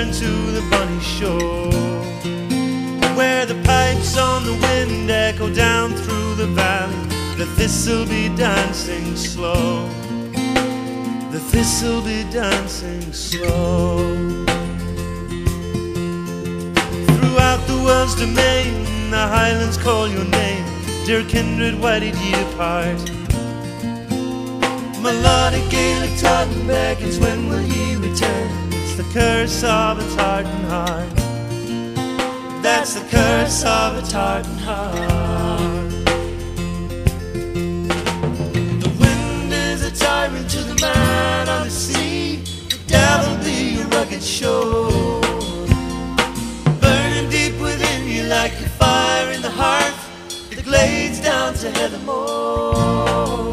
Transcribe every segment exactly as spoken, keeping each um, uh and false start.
return to the bonny shore, where the pipes on the wind echo down through the valley. The thistle be dancing slow, the thistle be dancing slow. Throughout the world's domain, the highlands call your name. Dear kindred, why did ye depart? Melodic Gaelic tartan beckons, when will ye return? It's the curse of a tartan heart. That's the curse of a tartan heart. The wind is a tyrant to the man on the sea. The devil be a rugged shore, burning deep within you like a fire in the heart that glades down to Heathermore.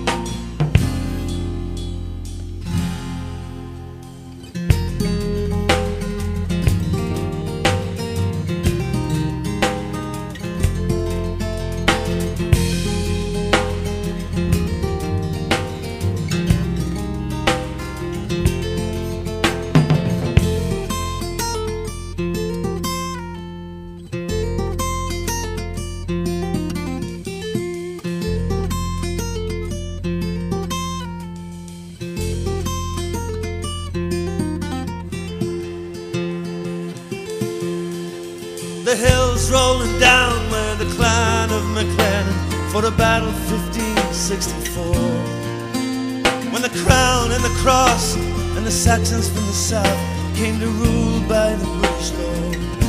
The hills rolling down where the clan of MacLennan fought a battle fifteen sixty-four, when the crown and the cross and the Saxons from the south came to rule by the British law.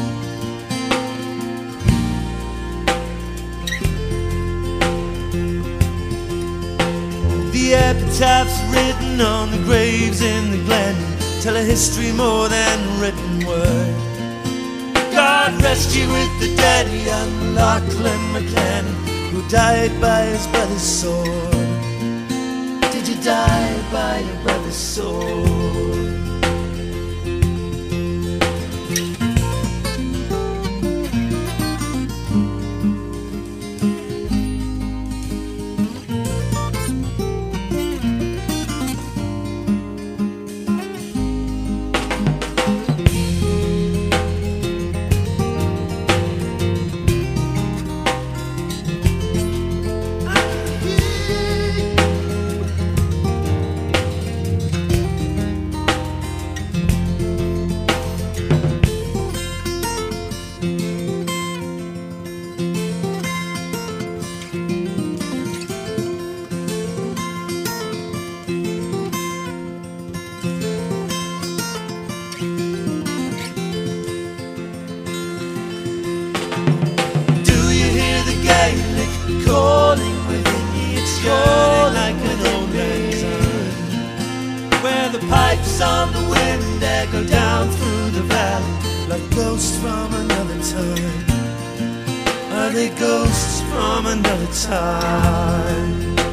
The epitaphs written on the graves in the glen tell a history more than written word. God rest you with the dead young Lachlan MacLennan, who died by his brother's sword. Did you die by your brother's sword? Calling within me, it's calling like an old man, where the pipes on the wind echo down through the valley like ghosts from another time. Are they ghosts from another time?